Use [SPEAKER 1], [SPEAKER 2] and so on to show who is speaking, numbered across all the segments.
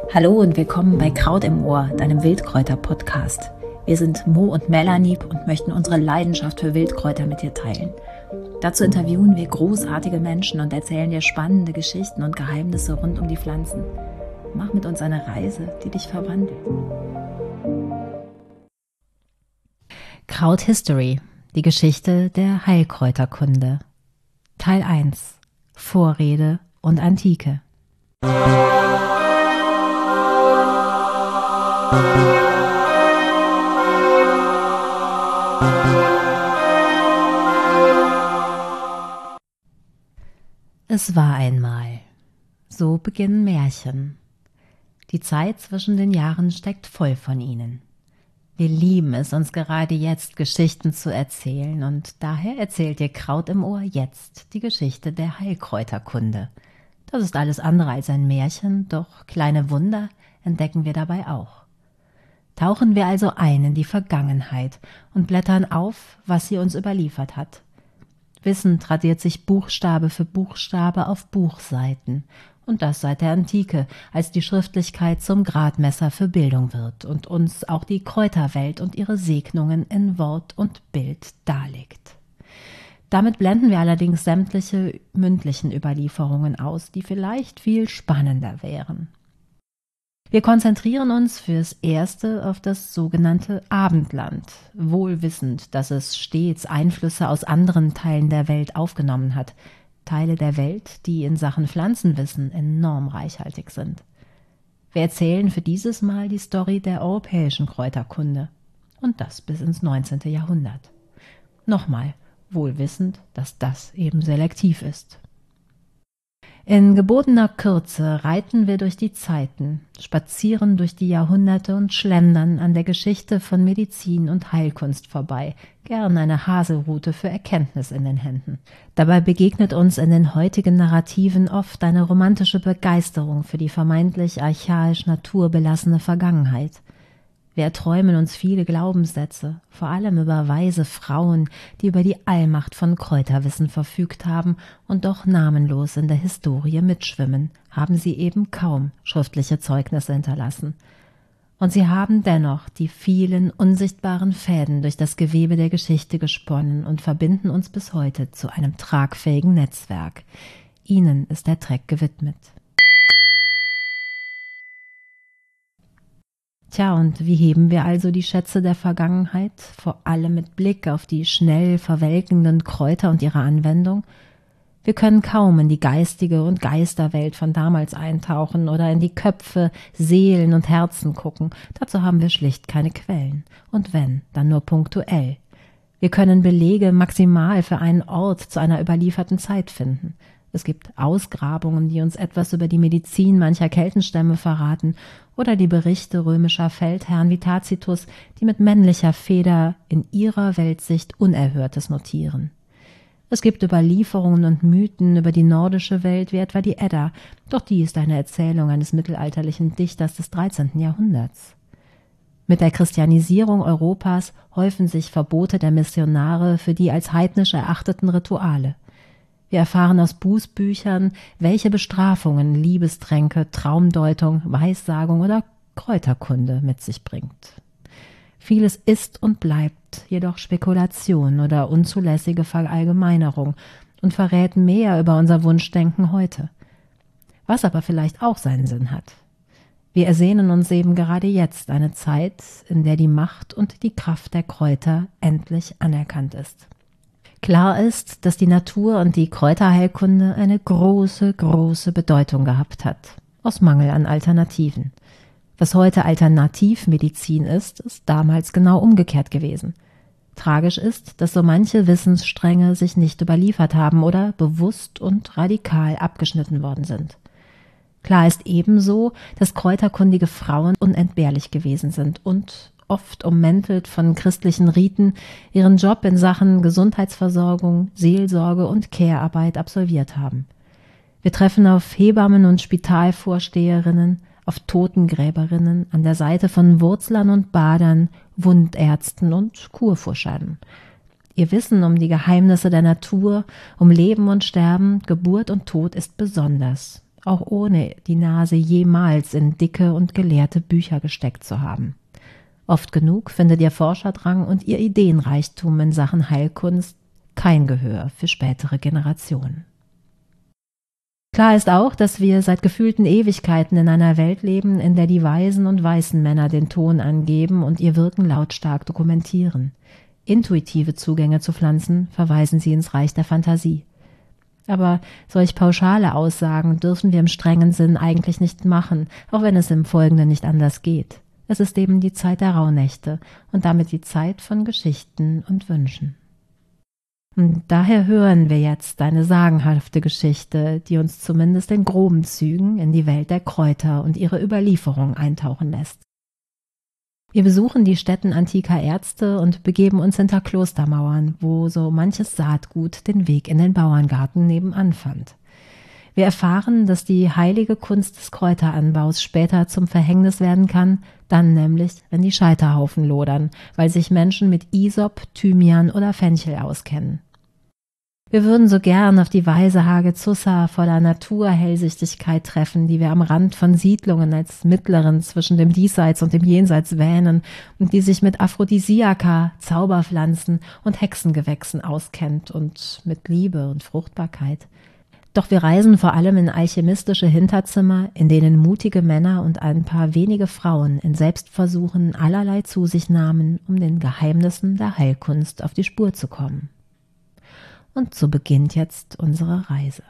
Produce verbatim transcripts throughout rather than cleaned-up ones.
[SPEAKER 1] Hallo und willkommen bei Kraut im Ohr, deinem Wildkräuter-Podcast. Wir sind Mo und Melanie und möchten unsere Leidenschaft für Wildkräuter mit dir teilen. Dazu interviewen wir großartige Menschen und erzählen dir spannende Geschichten und Geheimnisse rund um die Pflanzen. Mach mit uns eine Reise, die dich verwandelt. Kraut History, die Geschichte der Heilkräuterkunde. Teil eins. Vorrede und Antike. Es war einmal. So beginnen Märchen. Die Zeit zwischen den Jahren steckt voll von ihnen. Wir lieben es, uns gerade jetzt Geschichten zu erzählen, und daher erzählt dir Kraut im Ohr jetzt die Geschichte der Heilkräuterkunde. Das ist alles andere als ein Märchen, doch kleine Wunder entdecken wir dabei auch. Tauchen wir also ein in die Vergangenheit und blättern auf, was sie uns überliefert hat. Wissen tradiert sich Buchstabe für Buchstabe auf Buchseiten, und das seit der Antike, als die Schriftlichkeit zum Gradmesser für Bildung wird und uns auch die Kräuterwelt und ihre Segnungen in Wort und Bild darlegt. Damit blenden wir allerdings sämtliche mündlichen Überlieferungen aus, die vielleicht viel spannender wären. Wir konzentrieren uns fürs Erste auf das sogenannte Abendland, wohl wissend, dass es stets Einflüsse aus anderen Teilen der Welt aufgenommen hat, Teile der Welt, die in Sachen Pflanzenwissen enorm reichhaltig sind. Wir erzählen für dieses Mal die Story der europäischen Kräuterkunde, und das bis ins neunzehnte Jahrhundert. Nochmal, wohl wissend, dass das eben selektiv ist. In gebotener Kürze reiten wir durch die Zeiten, spazieren durch die Jahrhunderte und schlendern an der Geschichte von Medizin und Heilkunst vorbei, gern eine Haselrute für Erkenntnis in den Händen. Dabei begegnet uns in den heutigen Narrativen oft eine romantische Begeisterung für die vermeintlich archaisch naturbelassene Vergangenheit. Wir erträumen uns viele Glaubenssätze, vor allem über weise Frauen, die über die Allmacht von Kräuterwissen verfügt haben und doch namenlos in der Historie mitschwimmen, haben sie eben kaum schriftliche Zeugnisse hinterlassen. Und sie haben dennoch die vielen unsichtbaren Fäden durch das Gewebe der Geschichte gesponnen und verbinden uns bis heute zu einem tragfähigen Netzwerk. Ihnen ist der Track gewidmet. Tja, und wie heben wir also die Schätze der Vergangenheit, vor allem mit Blick auf die schnell verwelkenden Kräuter und ihre Anwendung? Wir können kaum in die geistige und Geisterwelt von damals eintauchen oder in die Köpfe, Seelen und Herzen gucken. Dazu haben wir schlicht keine Quellen. Und wenn, dann nur punktuell. Wir können Belege maximal für einen Ort zu einer überlieferten Zeit finden. Es gibt Ausgrabungen, die uns etwas über die Medizin mancher Keltenstämme verraten, oder die Berichte römischer Feldherren wie Tacitus, die mit männlicher Feder in ihrer Weltsicht Unerhörtes notieren. Es gibt Überlieferungen und Mythen über die nordische Welt, wie etwa die Edda, doch die ist eine Erzählung eines mittelalterlichen Dichters des dreizehnten Jahrhunderts. Mit der Christianisierung Europas häufen sich Verbote der Missionare für die als heidnisch erachteten Rituale. Wir erfahren aus Bußbüchern, welche Bestrafungen Liebestränke, Traumdeutung, Weissagung oder Kräuterkunde mit sich bringt. Vieles ist und bleibt jedoch Spekulation oder unzulässige Verallgemeinerung und verrät mehr über unser Wunschdenken heute. Was aber vielleicht auch seinen Sinn hat. Wir ersehnen uns eben gerade jetzt eine Zeit, in der die Macht und die Kraft der Kräuter endlich anerkannt ist. Klar ist, dass die Natur- und die Kräuterheilkunde eine große, große Bedeutung gehabt hat, aus Mangel an Alternativen. Was heute Alternativmedizin ist, ist damals genau umgekehrt gewesen. Tragisch ist, dass so manche Wissensstränge sich nicht überliefert haben oder bewusst und radikal abgeschnitten worden sind. Klar ist ebenso, dass kräuterkundige Frauen unentbehrlich gewesen sind und oft ummäntelt von christlichen Riten, ihren Job in Sachen Gesundheitsversorgung, Seelsorge und Care-Arbeit absolviert haben. Wir treffen auf Hebammen und Spitalvorsteherinnen, auf Totengräberinnen, an der Seite von Wurzlern und Badern, Wundärzten und Kurfuschern. Ihr Wissen um die Geheimnisse der Natur, um Leben und Sterben, Geburt und Tod ist besonders. auch ohne die Nase jemals in dicke und gelehrte Bücher gesteckt zu haben. Oft genug findet ihr Forscherdrang und ihr Ideenreichtum in Sachen Heilkunst kein Gehör für spätere Generationen. Klar ist auch, dass wir seit gefühlten Ewigkeiten in einer Welt leben, in der die weisen und weißen Männer den Ton angeben und ihr Wirken lautstark dokumentieren. Intuitive Zugänge zu Pflanzen verweisen sie ins Reich der Fantasie. Aber solch pauschale Aussagen dürfen wir im strengen Sinn eigentlich nicht machen, auch wenn es im Folgenden nicht anders geht. Es ist eben die Zeit der Rauhnächte und damit die Zeit von Geschichten und Wünschen. Und daher hören wir jetzt eine sagenhafte Geschichte, die uns zumindest in groben Zügen in die Welt der Kräuter und ihre Überlieferung eintauchen lässt. Wir besuchen die Stätten antiker Ärzte und begeben uns hinter Klostermauern, wo so manches Saatgut den Weg in den Bauerngarten nebenan fand. Wir erfahren, dass die heilige Kunst des Kräuteranbaus später zum Verhängnis werden kann, dann nämlich, wenn die Scheiterhaufen lodern, weil sich Menschen mit Isop, Thymian oder Fenchel auskennen. Wir würden so gern auf die weise Hagezussa voller Naturhellsichtigkeit treffen, die wir am Rand von Siedlungen als Mittlerin zwischen dem Diesseits und dem Jenseits wähnen und die sich mit Aphrodisiaka, Zauberpflanzen und Hexengewächsen auskennt und mit Liebe und Fruchtbarkeit. Doch wir reisen vor allem in alchemistische Hinterzimmer, in denen mutige Männer und ein paar wenige Frauen in Selbstversuchen allerlei zu sich nahmen, um den Geheimnissen der Heilkunst auf die Spur zu kommen. Und so beginnt jetzt unsere Reise.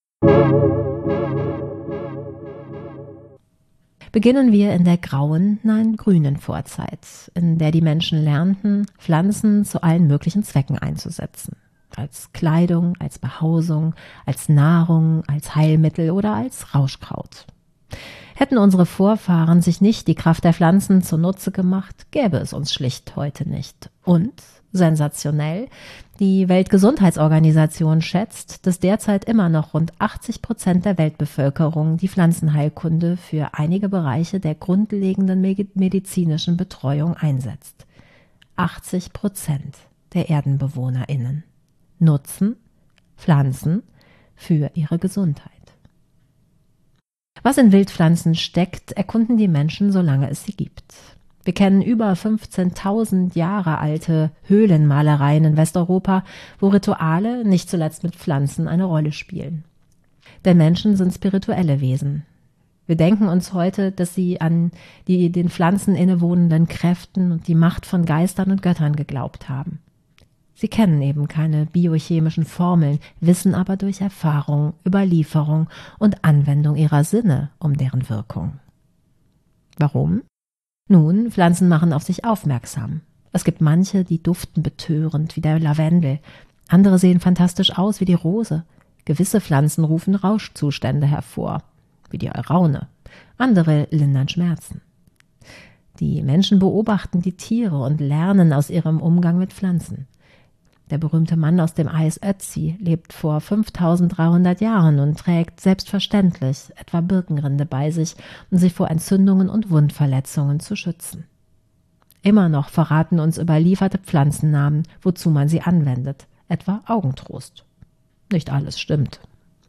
[SPEAKER 1] Beginnen wir in der grauen, nein grünen Vorzeit, in der die Menschen lernten, Pflanzen zu allen möglichen Zwecken einzusetzen. Als Kleidung, als Behausung, als Nahrung, als Heilmittel oder als Rauschkraut. Hätten unsere Vorfahren sich nicht die Kraft der Pflanzen zunutze gemacht, gäbe es uns schlicht heute nicht. Und, sensationell, die Weltgesundheitsorganisation schätzt, dass derzeit immer noch rund achtzig Prozent der Weltbevölkerung die Pflanzenheilkunde für einige Bereiche der grundlegenden medizinischen Betreuung einsetzt. achtzig Prozent der ErdenbewohnerInnen nutzen Pflanzen für ihre Gesundheit. Was in Wildpflanzen steckt, erkunden die Menschen, solange es sie gibt. Wir kennen über fünfzehntausend Jahre alte Höhlenmalereien in Westeuropa, wo Rituale, nicht zuletzt mit Pflanzen, eine Rolle spielen. Denn Menschen sind spirituelle Wesen. Wir denken uns heute, dass sie an die den Pflanzen innewohnenden Kräften und die Macht von Geistern und Göttern geglaubt haben. Sie kennen eben keine biochemischen Formeln, wissen aber durch Erfahrung, Überlieferung und Anwendung ihrer Sinne um deren Wirkung. Warum? Nun, Pflanzen machen auf sich aufmerksam. Es gibt manche, die duften betörend wie der Lavendel, andere sehen fantastisch aus wie die Rose. Gewisse Pflanzen rufen Rauschzustände hervor, wie die Alraune, andere lindern Schmerzen. Die Menschen beobachten die Tiere und lernen aus ihrem Umgang mit Pflanzen. Der berühmte Mann aus dem Eis Ötzi lebt vor fünftausenddreihundert Jahren und trägt selbstverständlich etwa Birkenrinde bei sich, um sich vor Entzündungen und Wundverletzungen zu schützen. Immer noch verraten uns überlieferte Pflanzennamen, wozu man sie anwendet, etwa Augentrost. Nicht alles stimmt.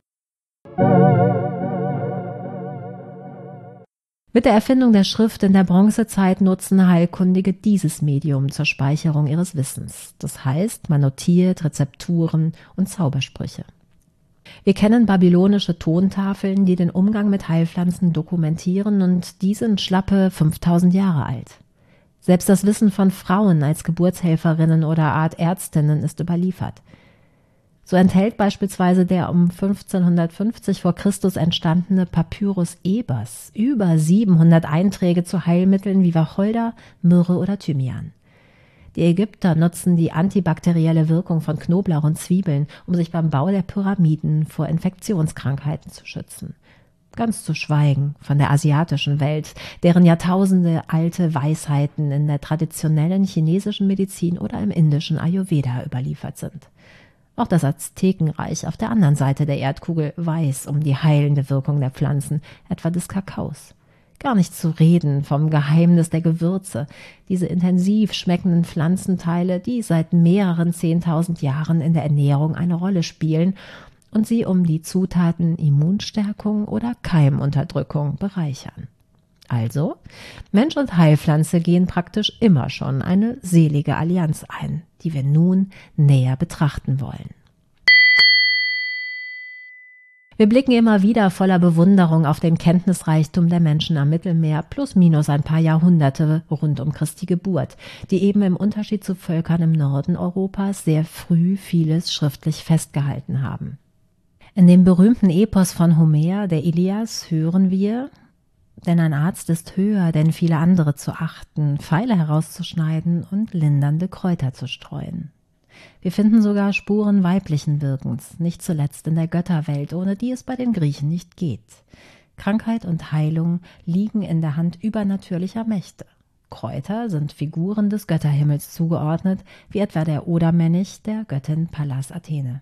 [SPEAKER 1] Mit der Erfindung der Schrift in der Bronzezeit nutzen Heilkundige dieses Medium zur Speicherung ihres Wissens. Das heißt, man notiert Rezepturen und Zaubersprüche. Wir kennen babylonische Tontafeln, die den Umgang mit Heilpflanzen dokumentieren, und die sind schlappe fünftausend Jahre alt. Selbst das Wissen von Frauen als Geburtshelferinnen oder Art Ärztinnen ist überliefert. So enthält beispielsweise der um fünfzehnhundertfünfzig vor Christus entstandene Papyrus Ebers über siebenhundert Einträge zu Heilmitteln wie Wacholder, Myrrhe oder Thymian. Die Ägypter nutzen die antibakterielle Wirkung von Knoblauch und Zwiebeln, um sich beim Bau der Pyramiden vor Infektionskrankheiten zu schützen. Ganz zu schweigen von der asiatischen Welt, deren Jahrtausende alte Weisheiten in der traditionellen chinesischen Medizin oder im indischen Ayurveda überliefert sind. Auch das Aztekenreich auf der anderen Seite der Erdkugel weiß um die heilende Wirkung der Pflanzen, etwa des Kakaos. Gar nicht zu reden vom Geheimnis der Gewürze, diese intensiv schmeckenden Pflanzenteile, die seit mehreren zehntausend Jahren in der Ernährung eine Rolle spielen und sie um die Zutaten Immunstärkung oder Keimunterdrückung bereichern. Also, Mensch und Heilpflanze gehen praktisch immer schon eine selige Allianz ein, die wir nun näher betrachten wollen. Wir blicken immer wieder voller Bewunderung auf den Kenntnisreichtum der Menschen am Mittelmeer plus minus ein paar Jahrhunderte rund um Christi Geburt, die eben im Unterschied zu Völkern im Norden Europas sehr früh vieles schriftlich festgehalten haben. In dem berühmten Epos von Homer, der Ilias, hören wir: Denn ein Arzt ist höher, denn viele andere zu achten, Pfeile herauszuschneiden und lindernde Kräuter zu streuen. Wir finden sogar Spuren weiblichen Wirkens, nicht zuletzt in der Götterwelt, ohne die es bei den Griechen nicht geht. Krankheit und Heilung liegen in der Hand übernatürlicher Mächte. Kräuter sind Figuren des Götterhimmels zugeordnet, wie etwa der Odermännich der Göttin Pallas Athene.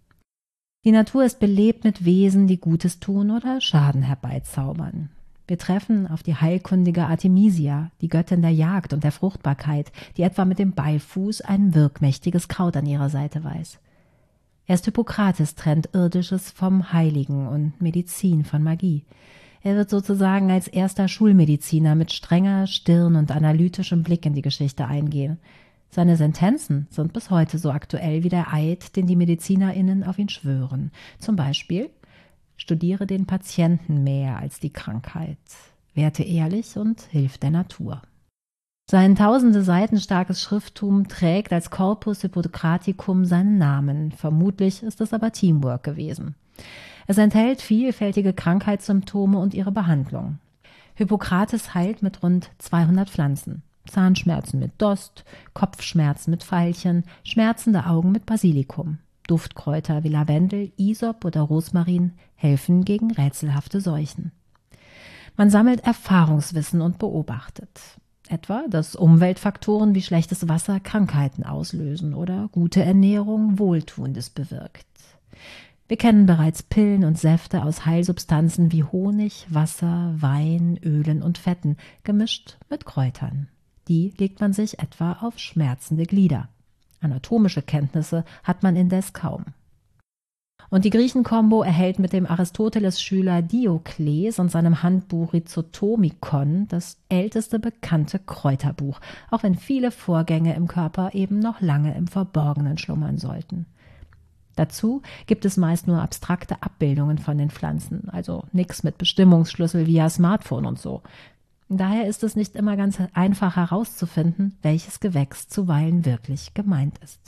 [SPEAKER 1] Die Natur ist belebt mit Wesen, die Gutes tun oder Schaden herbeizaubern. Wir treffen auf die heilkundige Artemisia, die Göttin der Jagd und der Fruchtbarkeit, die etwa mit dem Beifuß ein wirkmächtiges Kraut an ihrer Seite weiß. Erst Hippokrates trennt Irdisches vom Heiligen und Medizin von Magie. Er wird sozusagen als erster Schulmediziner mit strenger Stirn und analytischem Blick in die Geschichte eingehen. Seine Sentenzen sind bis heute so aktuell wie der Eid, den die MedizinerInnen auf ihn schwören. Zum Beispiel: Studiere den Patienten mehr als die Krankheit. Werte ehrlich und hilf der Natur. Sein tausende Seiten starkes Schrifttum trägt als Corpus Hippocraticum seinen Namen. Vermutlich ist es aber Teamwork gewesen. Es enthält vielfältige Krankheitssymptome und ihre Behandlung. Hippokrates heilt mit rund zweihundert Pflanzen. Zahnschmerzen mit Dost, Kopfschmerzen mit Veilchen, schmerzende Augen mit Basilikum. Duftkräuter wie Lavendel, Isop oder Rosmarin helfen gegen rätselhafte Seuchen. Man sammelt Erfahrungswissen und beobachtet. Etwa, dass Umweltfaktoren wie schlechtes Wasser Krankheiten auslösen oder gute Ernährung Wohltuendes bewirkt. Wir kennen bereits Pillen und Säfte aus Heilsubstanzen wie Honig, Wasser, Wein, Ölen und Fetten, gemischt mit Kräutern. Die legt man sich etwa auf schmerzende Glieder. Anatomische Kenntnisse hat man indes kaum. Und die Griechen-Kombo erhält mit dem Aristoteles-Schüler Diokles und seinem Handbuch Rhizotomikon das älteste bekannte Kräuterbuch, auch wenn viele Vorgänge im Körper eben noch lange im Verborgenen schlummern sollten. Dazu gibt es meist nur abstrakte Abbildungen von den Pflanzen, also nichts mit Bestimmungsschlüssel via Smartphone und so. Daher ist es nicht immer ganz einfach herauszufinden, welches Gewächs zuweilen wirklich gemeint ist.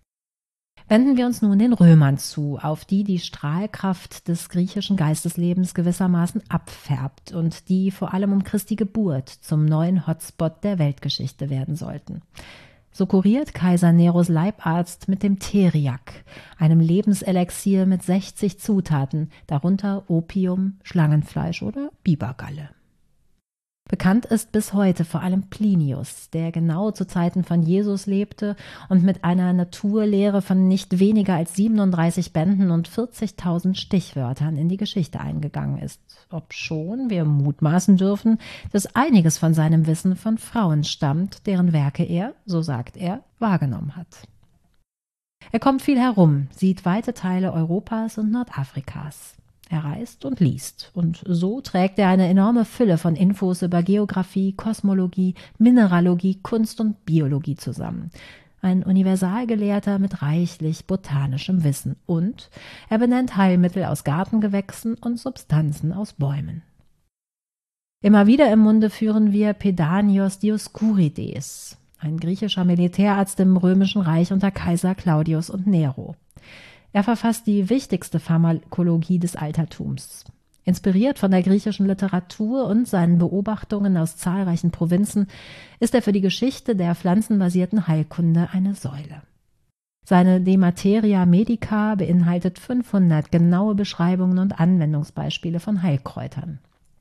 [SPEAKER 1] Wenden wir uns nun den Römern zu, auf die die Strahlkraft des griechischen Geisteslebens gewissermaßen abfärbt und die vor allem um Christi Geburt zum neuen Hotspot der Weltgeschichte werden sollten. So kuriert Kaiser Neros Leibarzt mit dem Theriak, einem Lebenselixier mit sechzig Zutaten, darunter Opium, Schlangenfleisch oder Bibergalle. Bekannt ist bis heute vor allem Plinius, der genau zu Zeiten von Jesus lebte und mit einer Naturlehre von nicht weniger als siebenunddreißig Bänden und vierzigtausend Stichwörtern in die Geschichte eingegangen ist, obschon wir mutmaßen dürfen, dass einiges von seinem Wissen von Frauen stammt, deren Werke er, so sagt er, wahrgenommen hat. Er kommt viel herum, sieht weite Teile Europas und Nordafrikas. Er reist und liest, und so trägt er eine enorme Fülle von Infos über Geographie, Kosmologie, Mineralogie, Kunst und Biologie zusammen. Ein Universalgelehrter mit reichlich botanischem Wissen, und er benennt Heilmittel aus Gartengewächsen und Substanzen aus Bäumen. Immer wieder im Munde führen wir Pedanios Dioskurides, ein griechischer Militärarzt im Römischen Reich unter Kaiser Claudius und Nero. Er verfasst die wichtigste Pharmakologie des Altertums. Inspiriert von der griechischen Literatur und seinen Beobachtungen aus zahlreichen Provinzen ist er für die Geschichte der pflanzenbasierten Heilkunde eine Säule. Seine De Materia Medica beinhaltet fünfhundert genaue Beschreibungen und Anwendungsbeispiele von Heilkräutern.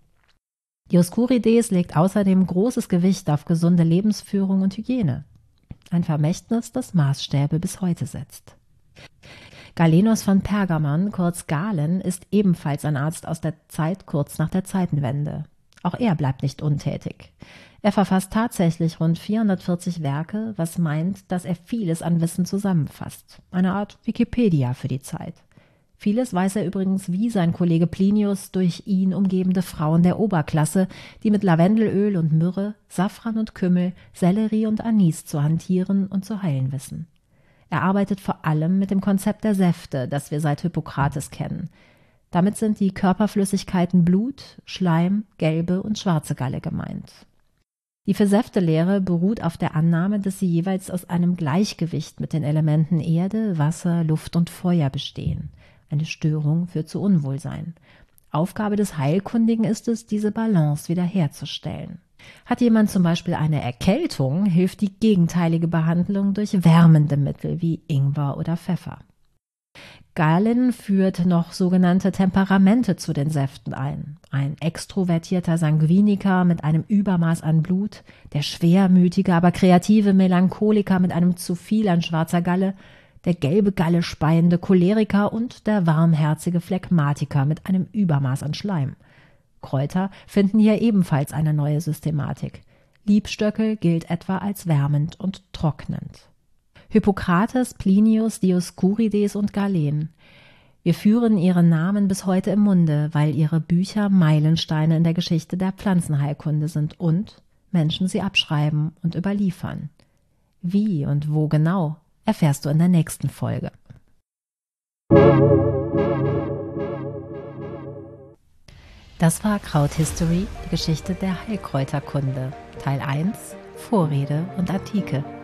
[SPEAKER 1] Dioskurides legt außerdem großes Gewicht auf gesunde Lebensführung und Hygiene. Ein Vermächtnis, das Maßstäbe bis heute setzt. Galenos von Pergamon, kurz Galen, ist ebenfalls ein Arzt aus der Zeit kurz nach der Zeitenwende. Auch er bleibt nicht untätig. Er verfasst tatsächlich rund vierhundertvierzig Werke, was meint, dass er vieles an Wissen zusammenfasst. Eine Art Wikipedia für die Zeit. Vieles weiß er übrigens wie sein Kollege Plinius durch ihn umgebende Frauen der Oberklasse, die mit Lavendelöl und Myrrhe, Safran und Kümmel, Sellerie und Anis zu hantieren und zu heilen wissen. Er arbeitet vor allem mit dem Konzept der Säfte, das wir seit Hippokrates kennen. Damit sind die Körperflüssigkeiten Blut, Schleim, gelbe und schwarze Galle gemeint. Die Vier-Säfte-Lehre beruht auf der Annahme, dass sie jeweils aus einem Gleichgewicht mit den Elementen Erde, Wasser, Luft und Feuer bestehen. Eine Störung führt zu Unwohlsein. Aufgabe des Heilkundigen ist es, diese Balance wiederherzustellen. Hat jemand zum Beispiel eine Erkältung, hilft die gegenteilige Behandlung durch wärmende Mittel wie Ingwer oder Pfeffer. Galen führt noch sogenannte Temperamente zu den Säften ein. Ein extrovertierter Sanguiniker mit einem Übermaß an Blut, der schwermütige, aber kreative Melancholiker mit einem zu viel an schwarzer Galle, der gelbe Galle speiende Choleriker und der warmherzige Phlegmatiker mit einem Übermaß an Schleim. Kräuter finden hier ebenfalls eine neue Systematik. Liebstöckel gilt etwa als wärmend und trocknend. Hippokrates, Plinius, Dioskurides und Galen. Wir führen ihre Namen bis heute im Munde, weil ihre Bücher Meilensteine in der Geschichte der Pflanzenheilkunde sind und Menschen sie abschreiben und überliefern. Wie und wo genau, erfährst du in der nächsten Folge. Das war Krauthistory, die Geschichte der Heilkräuterkunde, Teil eins, Vorrede und Antike.